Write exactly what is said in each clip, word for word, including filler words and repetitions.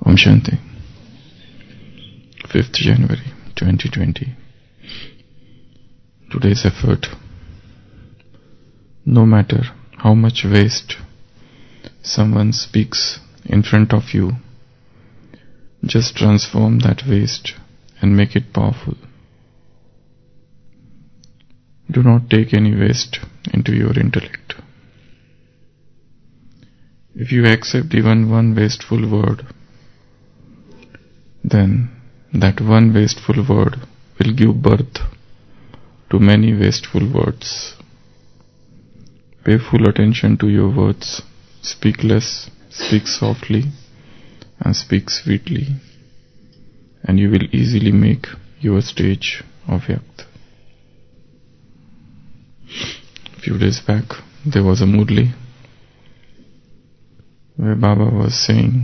Om Shanti. fifth January twenty twenty. Today's effort. No matter how much waste someone speaks in front of you, just transform that waste and make it powerful. Do not take any waste into your intellect. If you accept even one wasteful word, then that one wasteful word will give birth to many wasteful words. Pay full attention to your words. Speak less, speak softly, and speak sweetly, and you will easily make your stage of Vyakt. A few days back, there was a Murli where Baba was saying,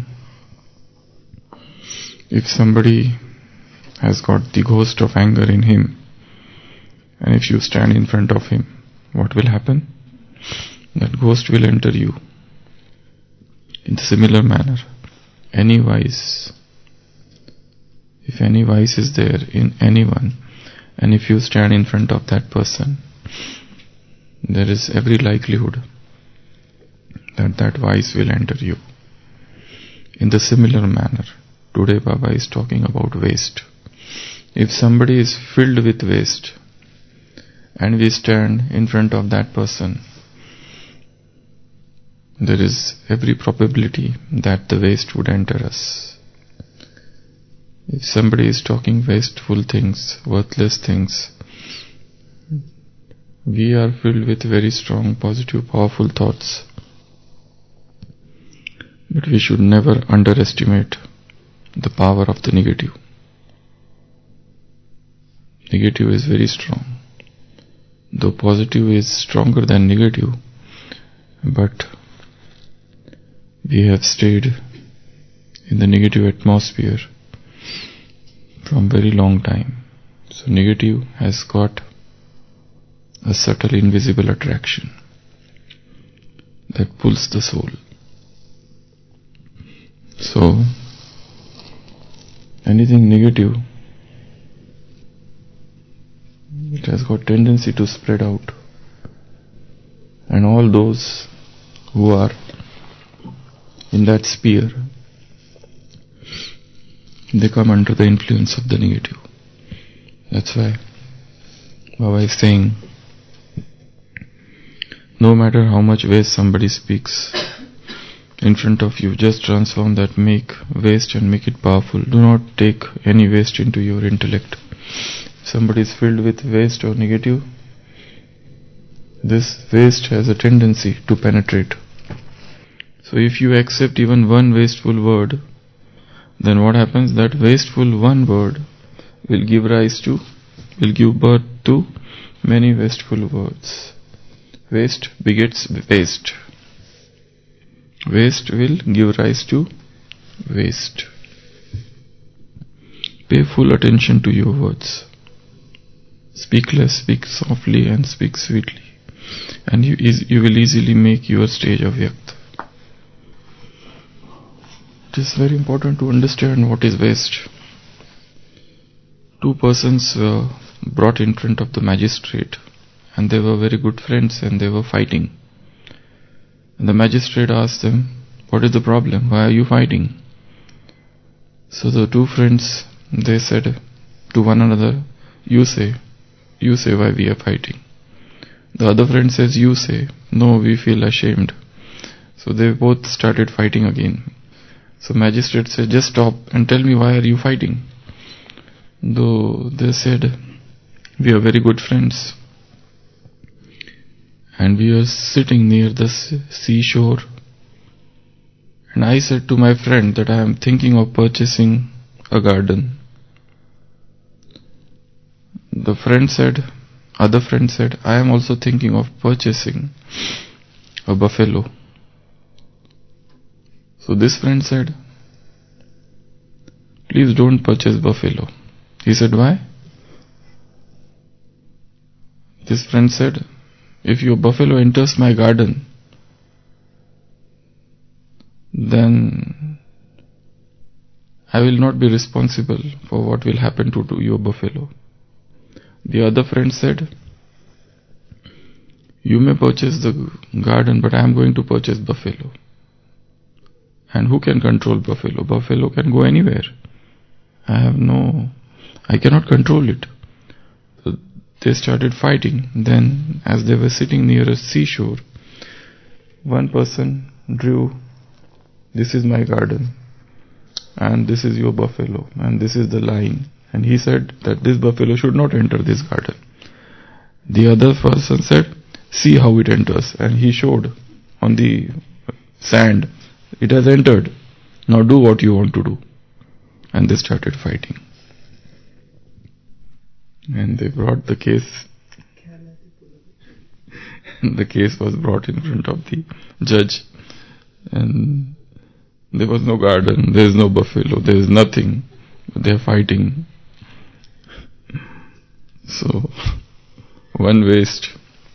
if somebody has got the ghost of anger in him, and if you stand in front of him, what will happen? That ghost will enter you. In the similar manner, any vice, if any vice is there in anyone, and if you stand in front of that person, there is every likelihood that that vice will enter you. In the similar manner, today Baba is talking about waste. If somebody is filled with waste, and we stand in front of that person, there is every probability that the waste would enter us. If somebody is talking wasteful things, worthless things, we are filled with very strong, positive, powerful thoughts. But we should never underestimate the power of the negative. Negative is very strong. Though positive is stronger than negative, but we have stayed in the negative atmosphere from very long time. So negative has got a subtle invisible attraction that pulls the soul. So anything negative, it has got tendency to spread out, and all those who are in that sphere, they come under the influence of the negative. That's why Baba is saying, no matter how much waste somebody speaks in front of you, just transform that make waste and make it powerful. Do not take any waste into your intellect. If somebody is filled with waste or negative, this waste has a tendency to penetrate. So if you accept even one wasteful word, then what happens? That wasteful one word will give rise to, will give birth to many wasteful words. Waste begets waste. Waste will give rise to waste. Pay full attention to your words. Speak less, speak softly, and speak sweetly, and you, eas- you will easily make your stage of Vyakt. It is very important to understand what is waste. Two persons were brought in front of the magistrate, and they were very good friends, and they were fighting. And the magistrate asked them, what is the problem? Why are you fighting? So the two friends, they said to one another, you say, you say why we are fighting. The other friend says, you say, no, we feel ashamed. So they both started fighting again. So magistrate said, just stop and tell me, why are you fighting? Though they said, we are very good friends, and we are sitting near the seashore, and I said to my friend that I am thinking of purchasing a garden. The friend said, other friend said, I am also thinking of purchasing a buffalo. So this friend said, please don't purchase buffalo. He said, why? This friend said, if your buffalo enters my garden, then I will not be responsible for what will happen to, to your buffalo. The other friend said, you may purchase the garden, but I am going to purchase buffalo. And who can control buffalo? Buffalo can go anywhere. I have no, I cannot control it. So they started fighting. Then, as they were sitting near a seashore, one person drew, this is my garden, and this is your buffalo, and this is the line. And he said that this buffalo should not enter this garden. The other person said, see how it enters. And he showed on the sand, it has entered. Now do what you want to do. And they started fighting. And they brought the case. The case was brought in front of the judge. And there was no garden, there is no buffalo, there is nothing. They are fighting. So, one waste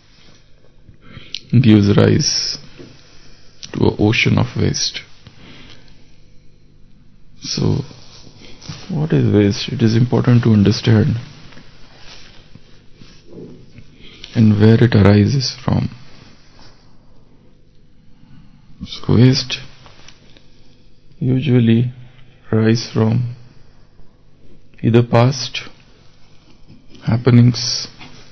gives rise to an ocean of waste. So, what is waste? It is important to understand and where it arises from. So, waste usually arises from either past happenings,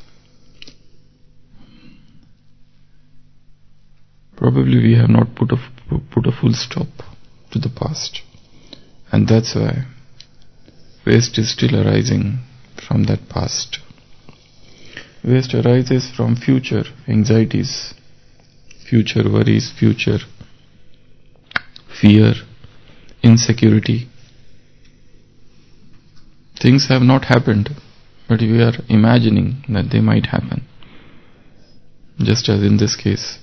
probably we have not put a, put a full stop to the past, and that's why waste is still arising from that past. Waste arises from future anxieties, future worries, future fear, insecurity. Things have not happened, but we are imagining that they might happen. Just as in this case,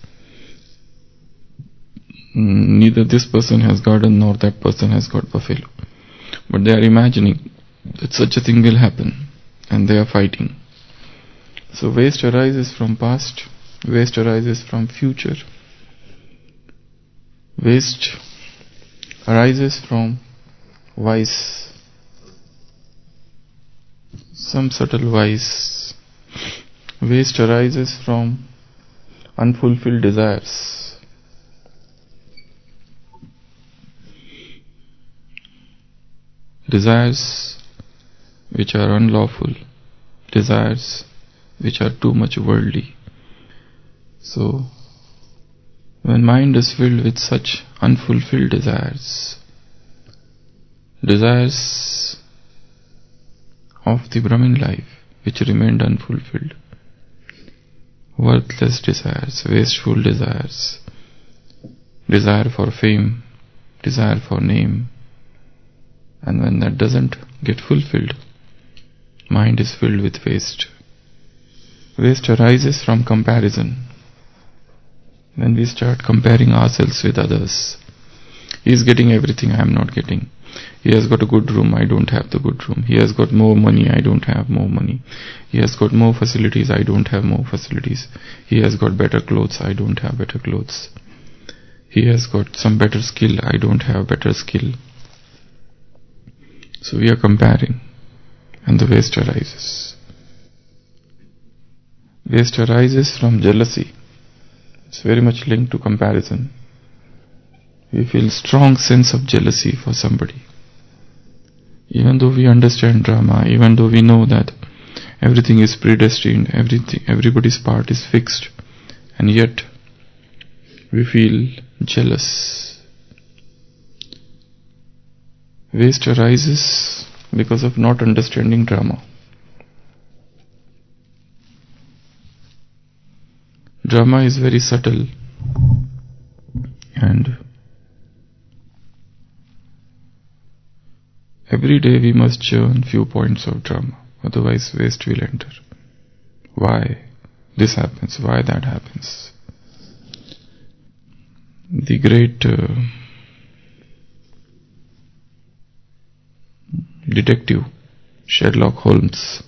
neither this person has garden nor that person has got buffalo, but they are imagining that such a thing will happen, and they are fighting. So waste arises from past, waste arises from future, waste arises from vice, some subtle vice. Waste arises from unfulfilled desires. Desires which are unlawful, desires which are too much worldly. So, when mind is filled with such unfulfilled desires, desires of the Brahmin life which remained unfulfilled, worthless desires, wasteful desires, desire for fame, desire for name, and when that doesn't get fulfilled, mind is filled with waste. Waste arises from comparison. When we start comparing ourselves with others, he is getting everything I am not getting. He has got a good room, I don't have the good room. He has got more money, I don't have more money. He has got more facilities, I don't have more facilities. He has got better clothes, I don't have better clothes. He has got some better skill, I don't have better skill. So we are comparing, and the waste arises. Waste arises from jealousy. It's very much linked to comparison. We feel strong sense of jealousy for somebody. Even though we understand drama, even though we know that everything is predestined, everything, everybody's part is fixed, and yet we feel jealous. Waste arises because of not understanding drama. Drama is very subtle, and every day we must churn few points of drama, otherwise waste will enter. Why this happens, why that happens. The great uh, detective Sherlock Holmes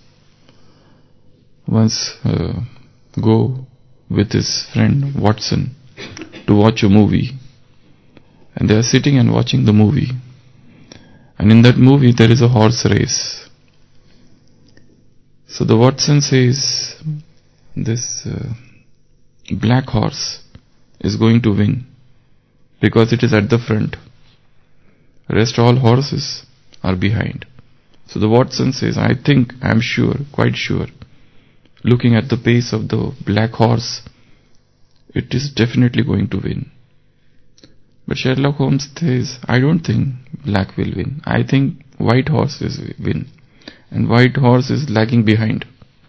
once uh, go with his friend Watson to watch a movie, and they are sitting and watching the movie, And in that movie there is a horse race. So the Watson says this uh, black horse is going to win because it is at the front. Rest all horses are behind. So the Watson says, I think, I am sure, quite sure, looking at the pace of the black horse, it is definitely going to win. But Sherlock Holmes says, I don't think black will win. I think white horse will win. And white horse is lagging behind.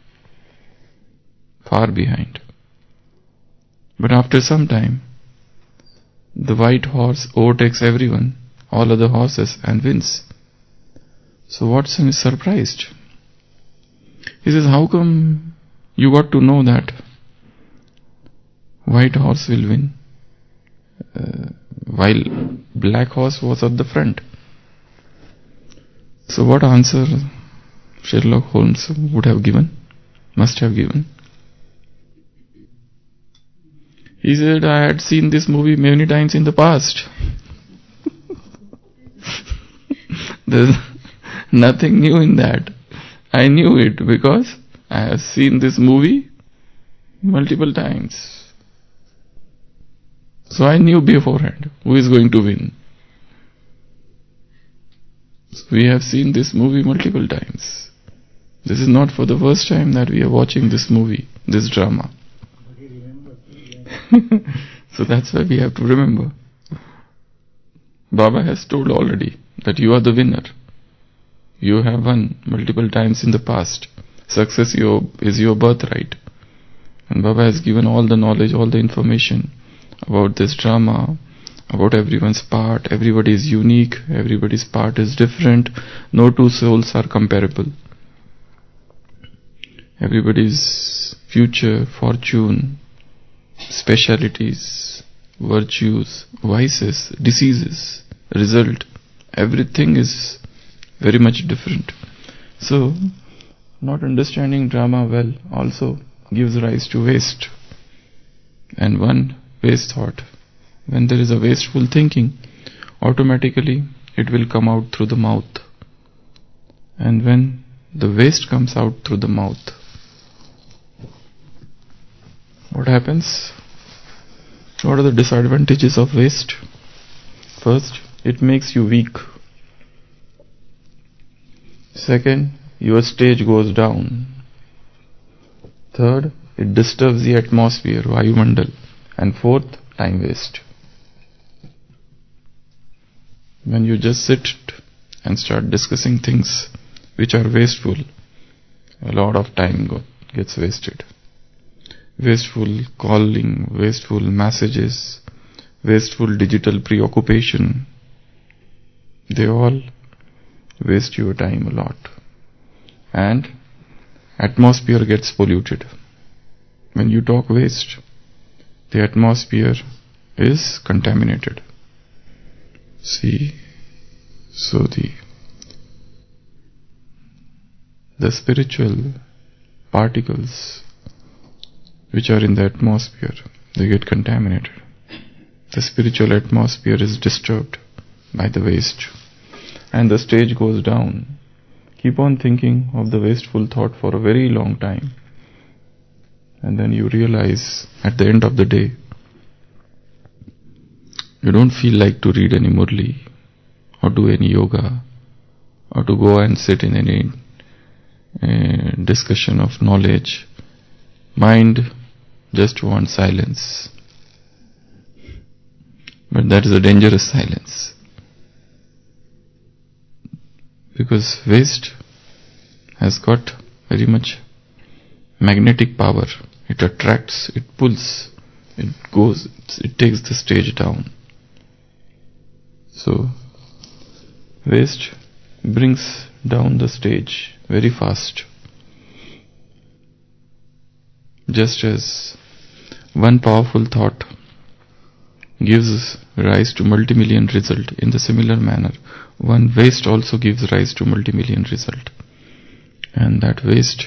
Far behind. But after some time, the white horse overtakes everyone, all other horses, and wins. So Watson is surprised. He says, how come you got to know that white horse will win uh, while black horse was at the front? So what answer Sherlock Holmes would have given, must have given? He said, I had seen this movie many times in the past. There's nothing new in that. I knew it because I have seen this movie multiple times. So I knew beforehand who is going to win. So we have seen this movie multiple times. This is not for the first time that we are watching this movie, this drama. So that's why we have to remember. Baba has told already that you are the winner. You have won multiple times in the past. Success your, is your birthright. And Baba has given all the knowledge, all the information about this drama, about everyone's part. Everybody is unique. Everybody's part is different. No two souls are comparable. Everybody's future, fortune, specialities, virtues, vices, diseases, result, everything is very much different. So, not understanding drama well also gives rise to waste. And one waste thought, when there is a wasteful thinking, automatically it will come out through the mouth. And when the waste comes out through the mouth, what happens? What are the disadvantages of waste? First, it makes you weak. Second, your stage goes down. Third, it disturbs the atmosphere, Vayumandal. And fourth, time waste. When you just sit and start discussing things which are wasteful, a lot of time go, gets wasted. Wasteful calling, wasteful messages, wasteful digital preoccupation, they all waste your time a lot. And atmosphere gets polluted. When you talk waste, the atmosphere is contaminated. See, so the the spiritual particles which are in the atmosphere, they get contaminated. The spiritual atmosphere is disturbed by the waste. And the stage goes down. Keep on thinking of the wasteful thought for a very long time. And then you realize at the end of the day, you don't feel like to read any Murli, or do any yoga, or to go and sit in any uh, discussion of knowledge. Mind just wants silence. But that is a dangerous silence. Because waste has got very much magnetic power. It attracts, it pulls, it goes, it takes the stage down. So, waste brings down the stage very fast. Just as one powerful thought gives rise to multi-million result, in the similar manner, one waste also gives rise to multi-million result. And that waste,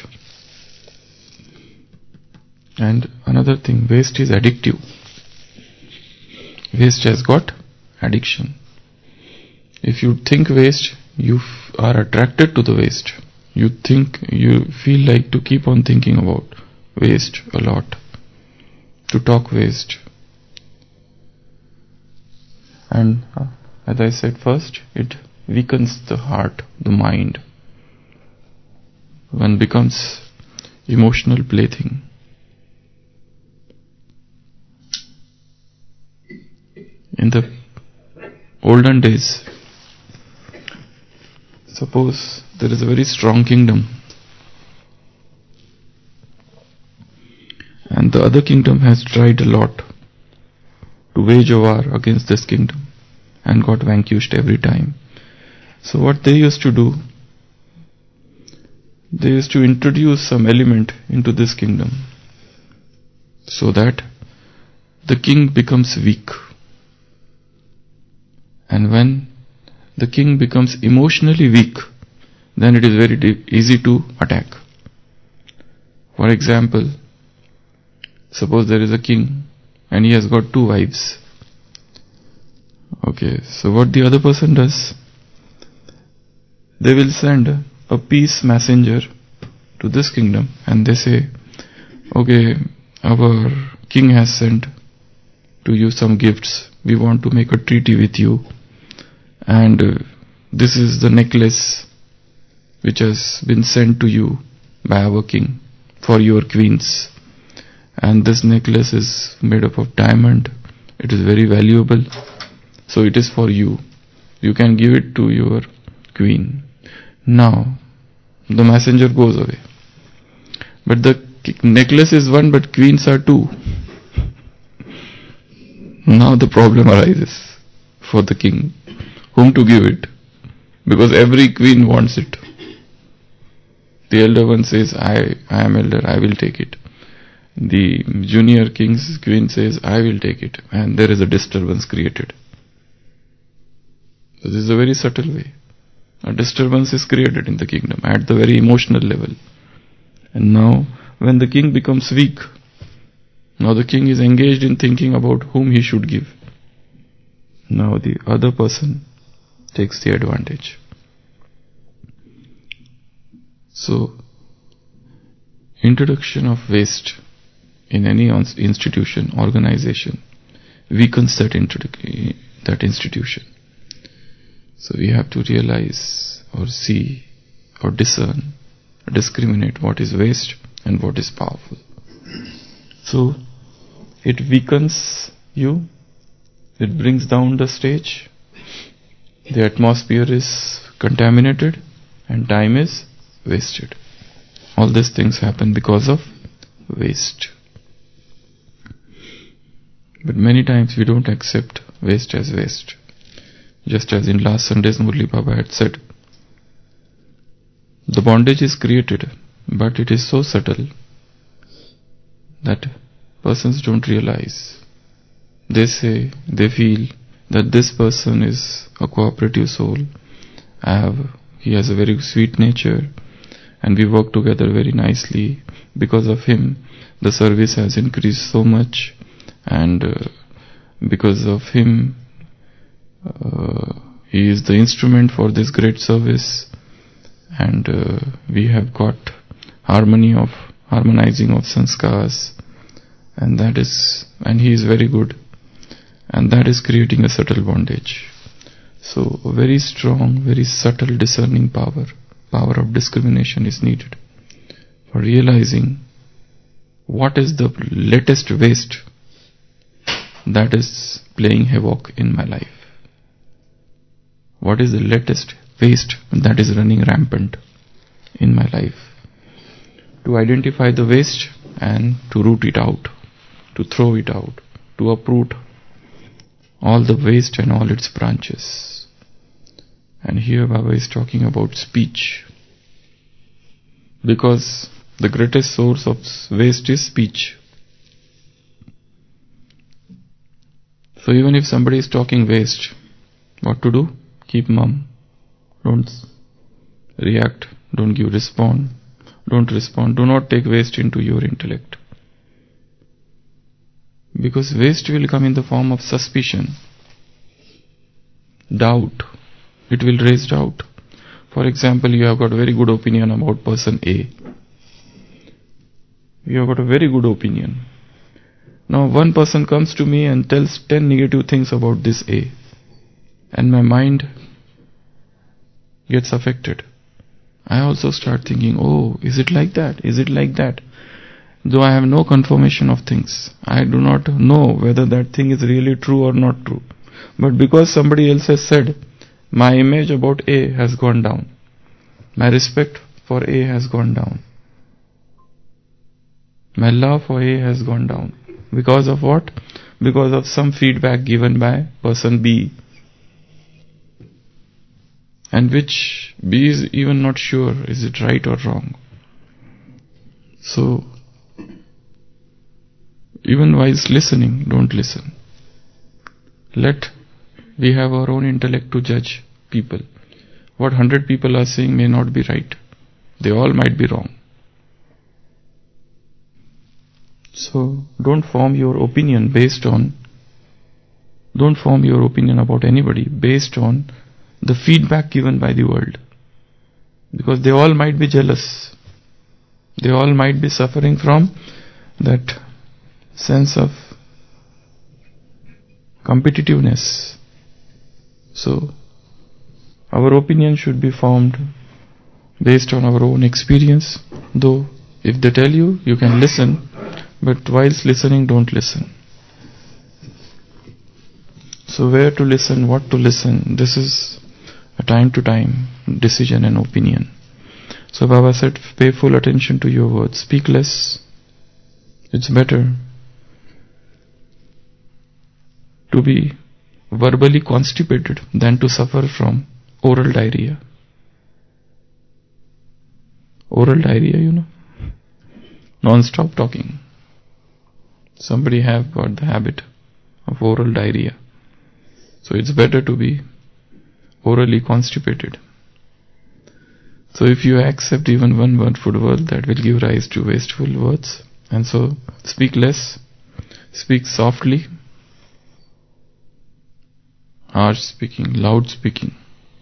and another thing, waste is addictive. Waste has got addiction. If you think waste, you f- are attracted to the waste. You think, you feel like to keep on thinking about waste a lot, to talk waste. And uh, as I said first, it weakens the heart, the mind. One becomes emotional plaything. In the olden days, suppose there is a very strong kingdom and the other kingdom has tried a lot to wage a war against this kingdom and got vanquished every time. So what they used to do, they used to introduce some element into this kingdom so that the king becomes weak. And when the king becomes emotionally weak, then it is very de- easy to attack. For example, suppose there is a king and he has got two wives. Okay, so what the other person does? They will send a peace messenger to this kingdom and they say, okay, our king has sent to you some gifts. We want to make a treaty with you. And uh, this is the necklace which has been sent to you by our king for your queens. And this necklace is made up of diamond. It is very valuable. So it is for you. You can give it to your queen. Now, the messenger goes away. But the necklace is one, but queens are two. Now the problem arises for the king. Whom to give it? Because every queen wants it. The elder one says, I, I am elder, I will take it. The junior king's queen says, I will take it. And there is a disturbance created. So this is a very subtle way. A disturbance is created in the kingdom at the very emotional level. And now, when the king becomes weak, now the king is engaged in thinking about whom he should give. Now the other person takes the advantage. So, introduction of waste in any institution, organization, weakens that, introdu- that institution. So we have to realize or see or discern, discriminate what is waste and what is powerful. So it weakens you, it brings down the stage, the atmosphere is contaminated and time is wasted. All these things happen because of waste. But many times we don't accept waste as waste. Just as in last Sunday's Murli Baba had said, the bondage is created, but it is so subtle that persons don't realize. They say, they feel that this person is a cooperative soul. I have, he has a very sweet nature and we work together very nicely. Because of him, the service has increased so much, and uh, because of him, uh, he is the instrument for this great service, and uh, we have got harmony of harmonizing of sanskars, and that is, and he is very good, and that is creating a subtle bondage. So a very strong, very subtle discerning power, power of discrimination is needed for realizing what is the latest waste that is playing havoc in my life. What is the latest waste that is running rampant in my life? To identify the waste and to root it out, to throw it out, to uproot all the waste and all its branches. And here Baba is talking about speech, because the greatest source of waste is speech. So even if somebody is talking waste, what to do? Keep mum. Don't react. Don't give respond. Don't respond. Do not take waste into your intellect. Because waste will come in the form of suspicion, doubt. It will raise doubt. For example, you have got a very good opinion about person A. You have got a very good opinion. Now one person comes to me and tells ten negative things about this A, and my mind gets affected. I also start thinking, oh, is it like that? Is it like that? Though I have no confirmation of things, I do not know whether that thing is really true or not true. But because somebody else has said, my image about A has gone down. My respect for A has gone down. My love for A has gone down. Because of what? Because of some feedback given by person B, and which B is even not sure is it right or wrong. So, even while listening, don't listen. Let we have our own intellect to judge people. What hundred people are saying may not be right. They all might be wrong. So don't form your opinion based on, don't form your opinion about anybody based on the feedback given by the world. Because they all might be jealous. They all might be suffering from that sense of competitiveness. So our opinion should be formed based on our own experience. Though if they tell you, you can listen, but whilst listening, don't listen. So where to listen, what to listen, this is a time to time decision and opinion. So Baba said, pay full attention to your words, speak less. It's better to be verbally constipated than to suffer from oral diarrhea. Oral diarrhea, you know, non-stop talking. Somebody have got the habit of oral diarrhea. So it's better to be orally constipated. So if you accept even one wordful word, that will give rise to wasteful words. And so speak less, speak softly, harsh speaking, loud speaking.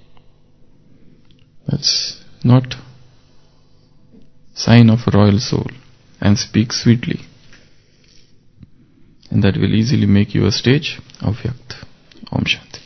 That's not sign of a royal soul. And speak sweetly. And that will easily make you a stage of Vyakt. Om Shanti.